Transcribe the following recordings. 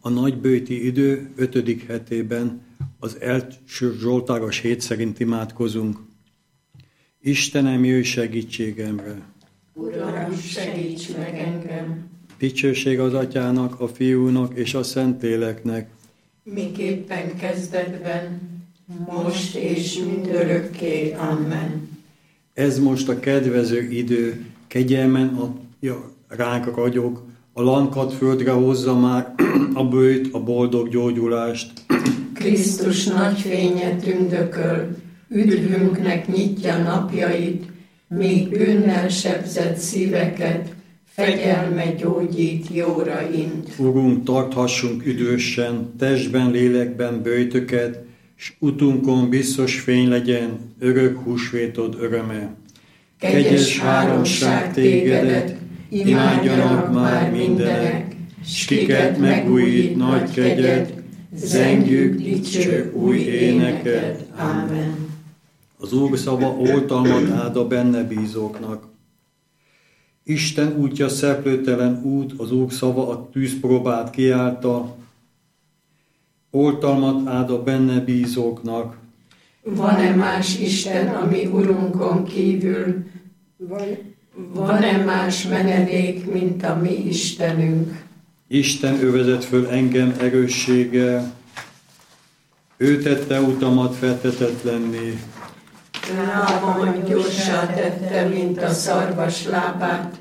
A nagybőti idő 5. hetében az első zsoltáros hét szerint imádkozunk. Istenem, jöjj segítségemre! Uram, segíts meg engem! Dicsőség az Atyának, a Fiúnak és a Szentléleknek. Miképpen kezdetben, most és mindörökké. Amen. Ez most a kedvező idő, kegyelmen adja ránk ragyog, a lankat földre hozza már a bőjt, a boldog gyógyulást. Krisztus nagy fénye tündököl, üdvünknek nyitja napjait, míg bűnnel sebzett szíveket, fegyelme gyógyít, jóra int. Urunk, tarthassunk üdvösen, testben, lélekben böjtöket, s utunkon biztos fény legyen, örök húsvétod öröme. Kegyes háromság tégedet, imádjanak már mindenek, s kiket megújít nagy kegyed, zengjük dicső új éneked. Amen. Az Úr szava oltalmat ad a benne bízóknak. Isten útja szeplőtelen út, az Úr szava a tűzpróbát kiállta. Oltalmat ad a benne bízóknak. Van-e más Isten, ami Urunkon kívül? Van-e más menedék, mint a mi Istenünk? Isten övezett föl engem erősséggel, ő tette utamat feltetetlenné. Lábamat gyorsá tette, mint a szarvas lábát.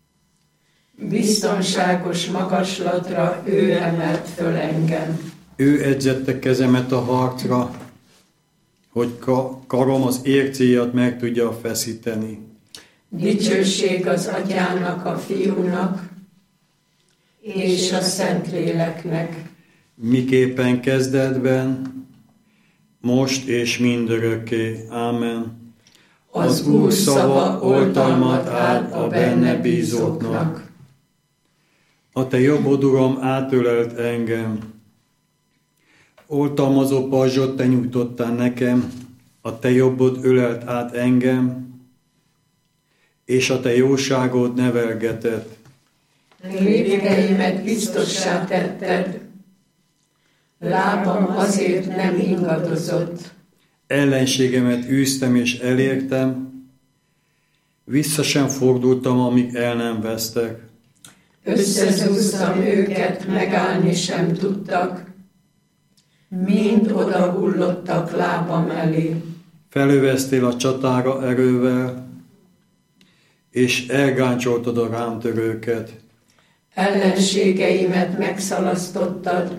Biztonságos magaslatra ő emelt föl engem. Ő edzette kezemet a harcra, hogy karom az ércéjat meg tudja feszíteni. Dicsőség az Atyának, a Fiúnak és a Szentléleknek. Miképpen kezdetben, most és mindörökké. Ámen. Az Úr szava oltalmat ad a benne bízóknak. A te jobbod, Uram, átölelt engem. Oltalmazó pajzsot te nyújtottál nekem, a te jobbod ölelt át engem, és a te jóságod nevelgetett. Lépteimet biztossá tetted, lábam azért nem ingadozott. Ellenségemet űztem és elértem, vissza sem fordultam, amíg el nem vesztek. Összezúztam őket, megállni sem tudtak, mind oda hullottak lábam elé. Felöveztél a csatára erővel, és elgáncsoltad a rám törőket. Ellenségeimet megszalasztottad,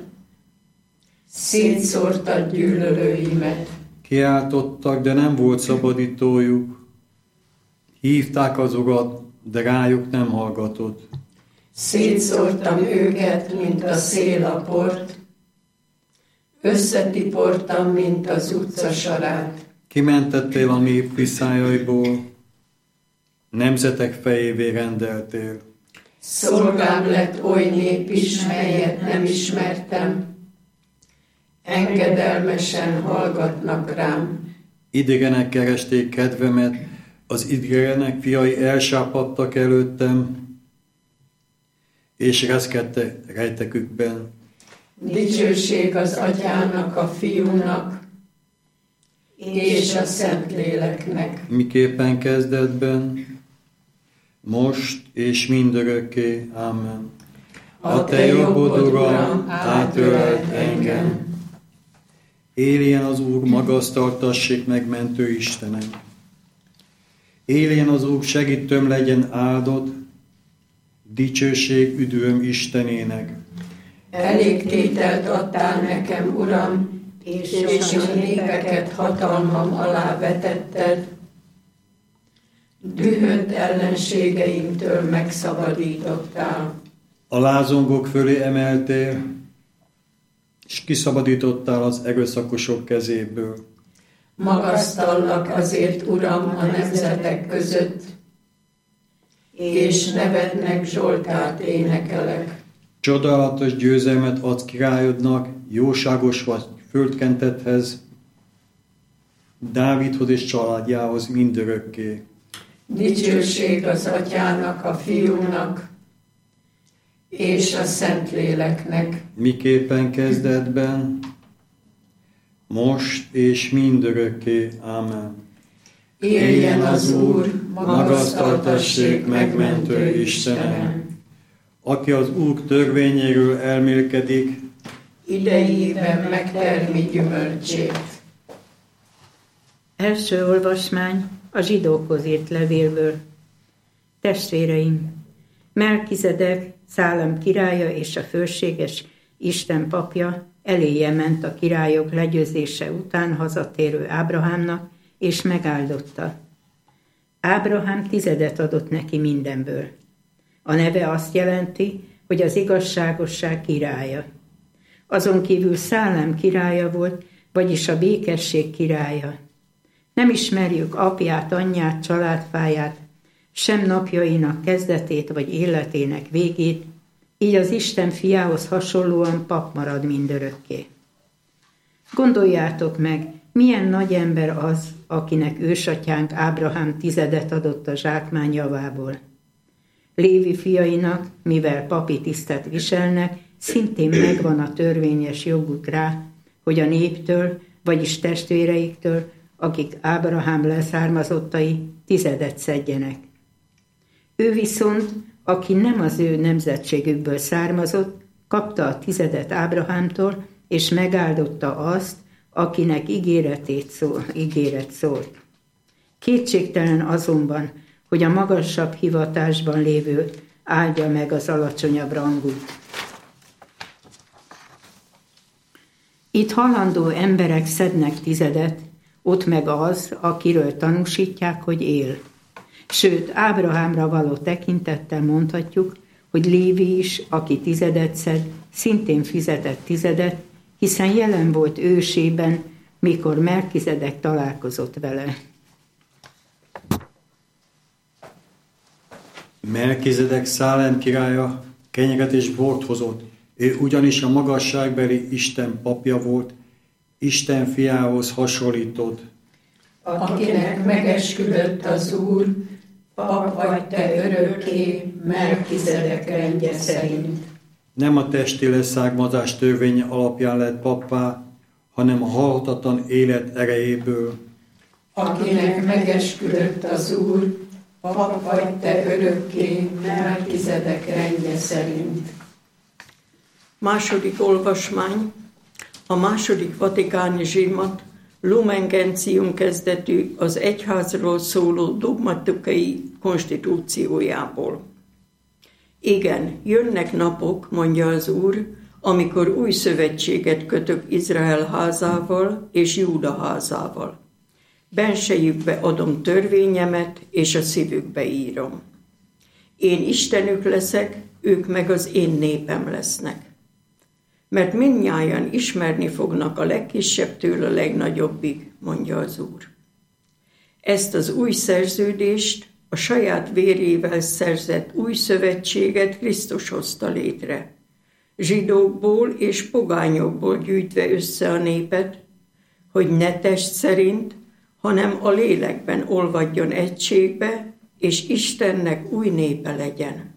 szétszórtad gyűlölőimet. Kiáltottak, de nem volt szabadítójuk. Hívták az Urat, de rájuk nem hallgatott. Szétszórtam őket, mint a szél a port, összetiportam, mint az utcasarát. Kimentettél a nép viszályaiból, nemzetek fejévé rendeltél. Szolgám lett oly nép is, melyet nem ismertem, engedelmesen hallgatnak rám. Idegenek keresték kedvemet, az idegenek fiai elsápadtak előttem, és reszkedtek rejtekükben. Dicsőség az Atyának, a Fiúnak és a Szentléleknek. Miképpen kezdetben, most és mindörökké. Amen. A te jobbod, Uram, átölelt engem. Éljen az Úr, magasztaltassék meg mentő Istenem. Éljen az Úr, segítőm legyen áldott, dicsőség üdvöm Istenének. Elég tételt adtál nekem, Uram, és a népeket hatalmam alá vetetted. Dühött ellenségeimtől megszabadítottál. A lázongók fölé emeltél, és kiszabadítottál az erőszakosok kezéből. Magasztallak azért, Uram, a nemzetek között, és nevednek Zsoltárt énekelek. Csodálatos győzelmet adsz királyodnak, jóságos vagy földkentethez, Dávidhoz és családjához mindörökké. Dicsőség az Atyának, a Fiúnak és a Szentléleknek, miképpen kezdetben, most és mindörökké. Ámen. Éljen az Úr, magasztaltassék megmentő Istenem! Aki az Úr törvényéről elmélkedik, idejében megtermi gyümölcsét. Első olvasmány a zsidókhoz írt levélből. Testvéreim, Melkizedek, Szálem királya és a fölséges Isten papja eléje ment a királyok legyőzése után hazatérő Ábrahámnak, és megáldotta. Ábrahám 10 adott neki mindenből. A neve azt jelenti, hogy az igazságosság királya. Azon kívül Szálem királya volt, vagyis a békesség királya. Nem ismerjük apját, anyját, családfáját, sem napjainak kezdetét vagy életének végét, így az Isten fiához hasonlóan pap marad mindörökké. Gondoljátok meg, milyen nagy ember az, akinek ősatyánk Ábrahám 10 adott a zsákmány javából. Lévi fiainak, mivel papi tisztet viselnek, szintén megvan a törvényes joguk rá, hogy a néptől, vagyis testvéreiktől, akik Ábrahám leszármazottai, 10 szedjenek. Ő viszont, aki nem az ő nemzetségükből származott, kapta a 10 Ábrahámtól, és megáldotta azt, akinek ígéret szólt. Kétségtelen azonban, hogy a magasabb hivatásban lévő áldja meg az alacsonyabb rangút. Itt halandó emberek szednek 10, ott meg az, akiről tanúsítják, hogy él. Sőt, Ábrahámra való tekintettel mondhatjuk, hogy Lévi is, aki 10 szed, szintén fizetett 10, hiszen jelen volt ősében, mikor Melkizedek találkozott vele. Melkizedek Szálem királya kenyeret és bort hozott. Ő ugyanis a magasságbeli Isten papja volt, Isten fiához hasonlított. Akinek megesküdött az Úr, pap vagy te örökké, Melkizedek rendje szerint. Nem a testi leszármazás törvénye alapján lett pappá, hanem a halhatatlan élet erejéből. Akinek megesküdött az Úr, pap vagy te örökké, Melkizedek rendje szerint. Második olvasmány, a második vatikáni zsímat Lumen Gentium kezdetű az egyházról szóló dogmatikai konstitúciójából. Igen, jönnek napok, mondja az Úr, amikor új szövetséget kötök Izrael házával és Júda házával. Bensejükbe adom törvényemet, és a szívükbe írom. Én Istenük leszek, ők meg az én népem lesznek. Mert mindnyájan ismerni fognak a legkisebbtől a legnagyobbig, mondja az Úr. Ezt az új szerződést, a saját vérével szerzett új szövetséget Krisztus hozta létre. Zsidókból és pogányokból gyűjtve össze a népet, hogy ne test szerint, hanem a lélekben olvadjon egységbe, és Istennek új népe legyen.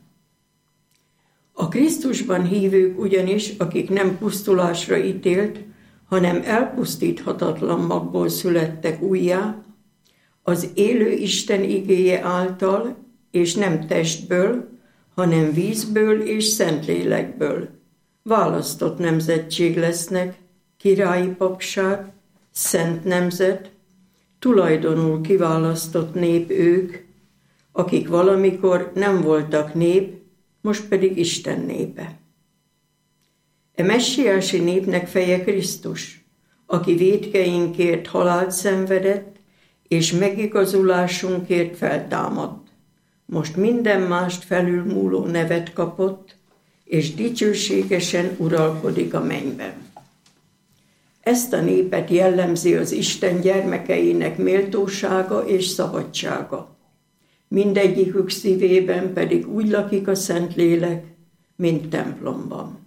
A Krisztusban hívők ugyanis, akik nem pusztulásra ítélt, hanem elpusztíthatatlan magból születtek újjá, az élő Isten igéje által, és nem testből, hanem vízből és Szentlélekből választott nemzetség lesznek, királyi papság, szent nemzet, tulajdonul kiválasztott nép ők, akik valamikor nem voltak nép, most pedig Isten népe. E messiási népnek feje Krisztus, aki vétkeinkért halált szenvedett, és megigazulásunkért feltámadt. Most minden mást felülmúló nevet kapott, és dicsőségesen uralkodik a mennyben. Ezt a népet jellemzi az Isten gyermekeinek méltósága és szabadsága. Mindegyikük szívében pedig úgy lakik a Szentlélek, mint templomban.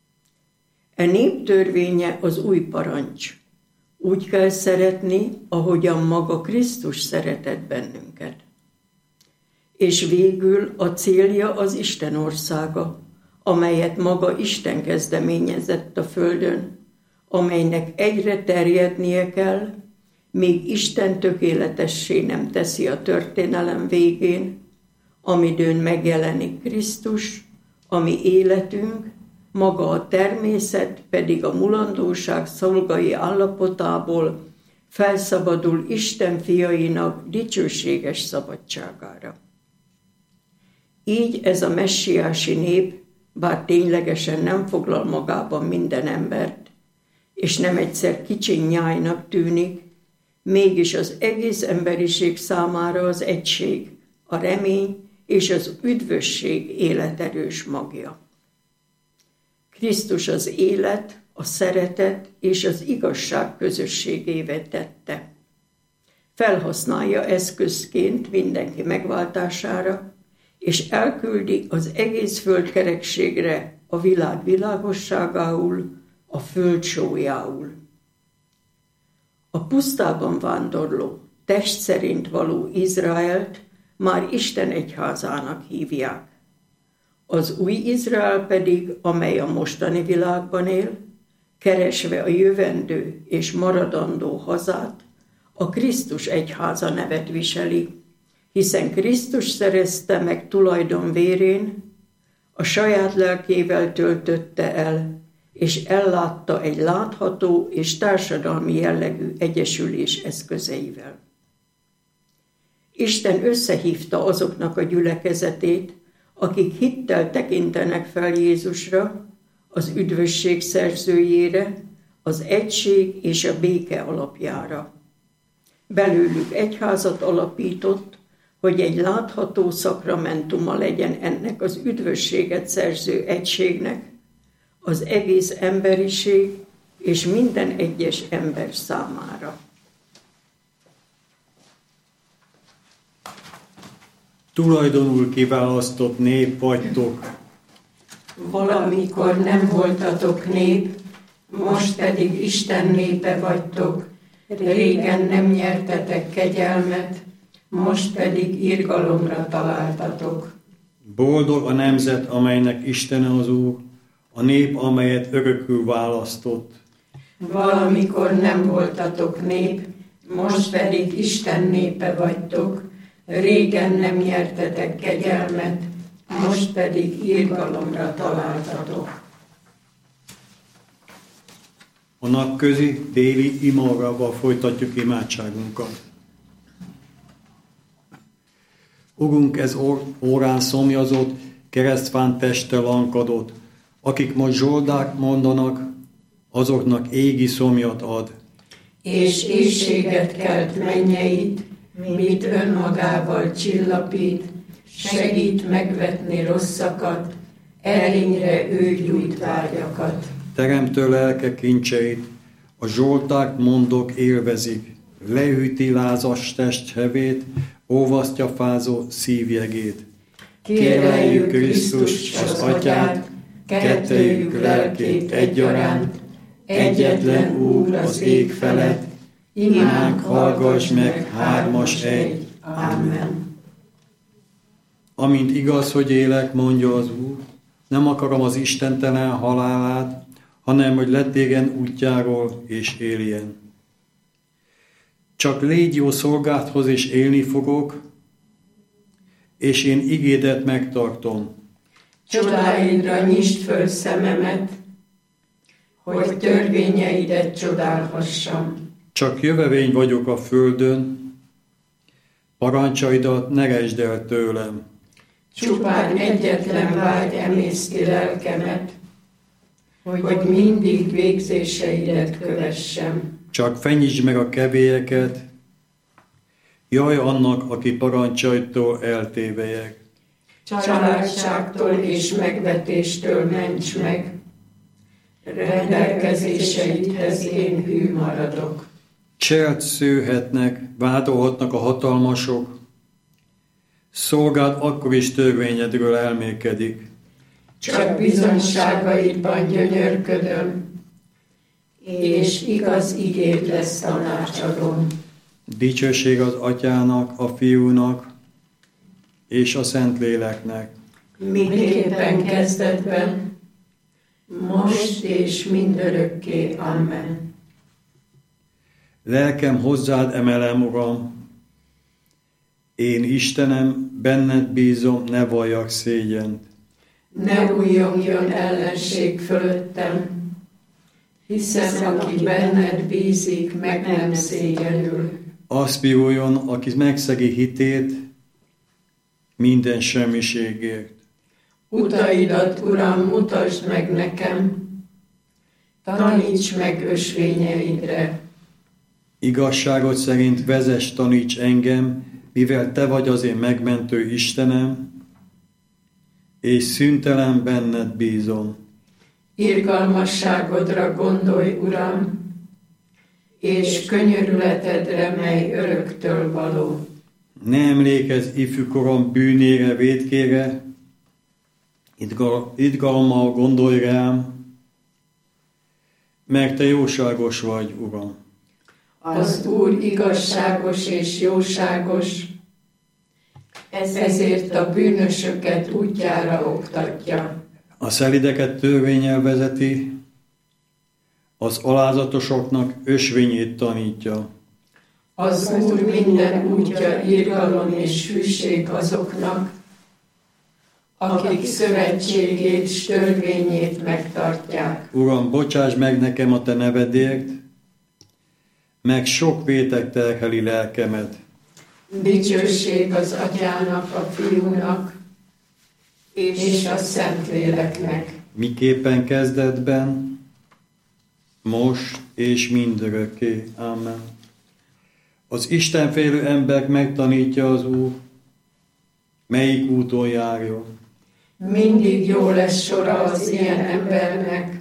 E nép törvénye az új parancs. Úgy kell szeretni, ahogyan maga Krisztus szeretett bennünket. És végül a célja az Isten országa, amelyet maga Isten kezdeményezett a földön, amelynek egyre terjednie kell, míg Isten tökéletessé nem teszi a történelem végén, amidőn megjelenik Krisztus, ami életünk, maga a természet pedig a mulandóság szolgai állapotából felszabadul Isten fiainak dicsőséges szabadságára. Így ez a messiási nép, bár ténylegesen nem foglal magában minden embert, és nem egyszer kicsi nyájnak tűnik, mégis az egész emberiség számára az egység, a remény és az üdvösség életerős magja. Krisztus az élet, a szeretet és az igazság közösségévé tette. Felhasználja eszközként mindenki megváltására, és elküldi az egész földkerekségre a világ világosságául, a föld sójául. A pusztában vándorló, test szerint való Izraelt már Isten egyházának hívják. Az új Izrael pedig, amely a mostani világban él, keresve a jövendő és maradandó hazát, a Krisztus egyháza nevet viseli, hiszen Krisztus szerezte meg tulajdon vérén, a saját lelkével töltötte el, és ellátta egy látható és társadalmi jellegű egyesülés eszközeivel. Isten összehívta azoknak a gyülekezetét, akik hittel tekintenek fel Jézusra, az üdvösség szerzőjére, az egység és a béke alapjára. Belőlük egyházat alapított, hogy egy látható szakramentuma legyen ennek az üdvösséget szerző egységnek, az egész emberiség és minden egyes ember számára. Tulajdonul kiválasztott nép vagytok. Valamikor nem voltatok nép, most pedig Isten népe vagytok. Régen nem nyertetek kegyelmet, most pedig irgalomra találtatok. Boldog a nemzet, amelynek Istene az Úr, a nép, amelyet örökül választott. Valamikor nem voltatok nép, most pedig Isten népe vagytok. Régen nem nyertetek kegyelmet, most pedig irgalomra találtatok. A napközi déli imaórával folytatjuk imádságunkat. Urunk, ez órán szomjazott, keresztfán teste lankadott, akik most zsoldák mondanak, azoknak égi szomjat ad. És éhséget kelt mennyeit, mit önmagával csillapít, segít megvetni rosszakat, erényre ő gyújt vágyakat. Teremtő lelke kincseit, a zsolták mondok élvezik, lehűti lázas testhevét, olvasztja fázó szívjegét. Kéreljük Krisztust, az Atyát, kettejük lelkét egyaránt, egyetlen Úr az ég felett, imánk hallgass meg, hármas egy. Amen. Amint igaz, hogy élek, mondja az Úr, nem akarom az istentelen halálát, hanem hogy lettégen útjáról és éljen. Csak légy jó szolgádhoz, és élni fogok, és én igédet megtartom. Csodáidra nyisd föl szememet, hogy törvényeidet csodálhassam. Csak jövevény vagyok a földön, parancsaidat ne resd el tőlem. Csupán egyetlen vágy emészti lelkemet, hogy mindig végzéseidet kövessem. Csak fenyítsd meg a kevélyeket, jaj annak, aki parancsaitól eltévelyek. Családságtól és megvetéstől ments meg, rendelkezéseidhez én hű maradok. Cselt szőhetnek, vádolhatnak a hatalmasok, szolgád akkor is törvényedről elmélkedik. Csak bizonyságaidban gyönyörködöm, és igaz igéd lesz tanácsadom. Dicsőség az Atyának, a Fiúnak és a Szentléleknek. miképpen kezdetben, most és mindörökké. Amen. Lelkem hozzád emelem, Uram, én Istenem, benned bízom, ne valljak szégyent. Ne újjongjon ellenség fölöttem, hiszen aki benned bízik, meg nem szégyenül. Az piruljon, aki megszegi hitét minden semmiségért. Utaidat, Uram, mutasd meg nekem, taníts meg ösvényeidre. Igazságot szerint vezess, taníts engem, mivel te vagy az én megmentő Istenem, és szüntelen benned bízom. Irgalmasságodra gondolj, Uram, és könyörületedre, mely öröktől való. Ne emlékezz ifjúkorom bűnére, vétkére, idgalommal gondolj rám, mert te jóságos vagy, Uram. Az Úr igazságos és jóságos, ezért a bűnösöket útjára oktatja. A szelideket törvénnyel vezeti, az alázatosoknak ösvényét tanítja. Az Úr minden útja irgalom és hűség azoknak, akik szövetségét s törvényét megtartják. Uram, bocsáss meg nekem a te nevedért, meg sok vétek terheli lelkemet. Dicsőség az Atyának, a Fiúnak és a Szentléleknek. Miképpen kezdetben, most és mindörökké. Amen. Az istenfélő ember megtanítja az Úr, melyik úton járjon. Mindig jó lesz sora az ilyen embernek,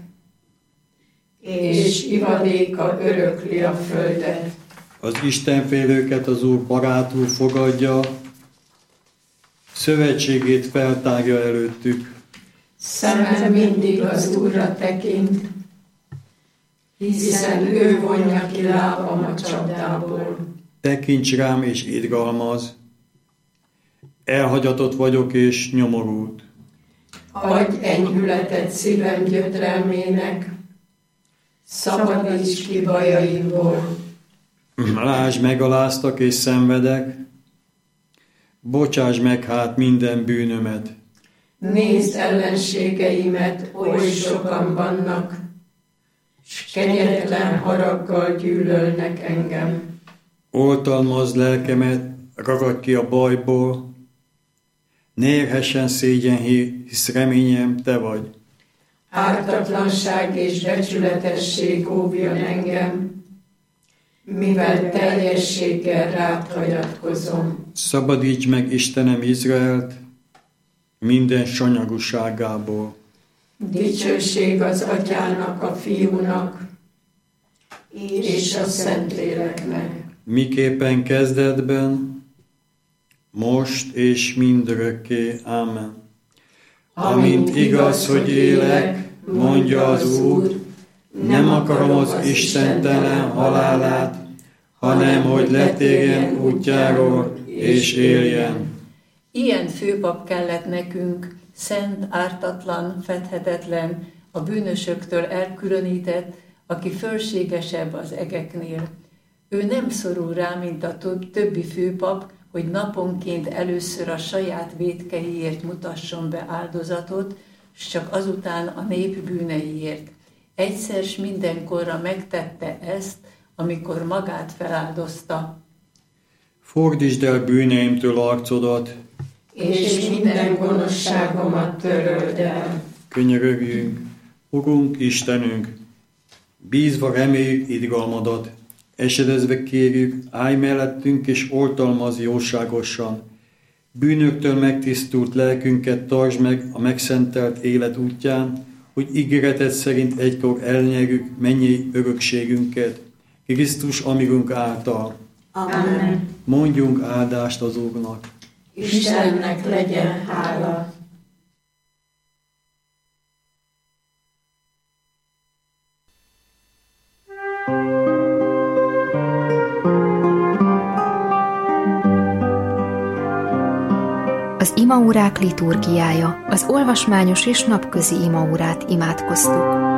és ivadéka örökli a földet. Az istenfélőket az Úr barátul fogadja, szövetségét feltárja előttük. Szeme mindig az Úrra tekint, hiszen ő vonja ki lábam a csapdából. Tekints rám és irgalmaz, elhagyatott vagyok és nyomorult. Adj enyhületet szívem gyötrelmének, szabadíts ki bajaimból. Lásd, megaláztak és szenvedek, bocsáss meg hát minden bűnömet. Nézd ellenségeimet, oly sokan vannak, s kegyetlen haraggal gyűlölnek engem. Oltalmazd lelkemet, ragadj ki a bajból, ne érhessen szégyen, hisz reményem te vagy. Ártatlanság és becsületesség óvjon engem, mivel teljességgel rád hagyatkozom. Szabadíts meg, Istenem, Izraelt minden sanyagúságából. Dicsőség az Atyának, a Fiúnak és a Szentléleknek. Miképpen kezdetben, most és mindörökké. Ámen. Amint igaz, hogy élek, mondja az Úr, nem akarom az istentelen halálát, hanem hogy letérjen útjáról és éljen. Ilyen főpap kellett nekünk, szent, ártatlan, fedhetetlen, a bűnösöktől elkülönített, aki fölségesebb az egeknél. Ő nem szorul rá, mint a többi főpap, hogy naponként először a saját vétkeiért mutasson be áldozatot, s csak azután a nép bűneiért. Egyszer s mindenkorra megtette ezt, amikor magát feláldozta. Fordítsd el bűneimtől arcodat, és minden gonoszságomat töröld el. könyörögjünk, Urunk, Istenünk, bízva reméljük irgalmadat, esedezve kérjük, állj mellettünk és oltalmazz jóságosan. Bűnöktől megtisztult lelkünket tartsd meg a megszentelt élet útján, hogy ígéreted szerint egykor elnyerjük mennyei örökségünket, Krisztus amigunk által. Amen. Mondjunk áldást az Úrnak. Istennek legyen hála. Az imaórák liturgiája, az olvasmányos és napközi imaórát imádkoztuk.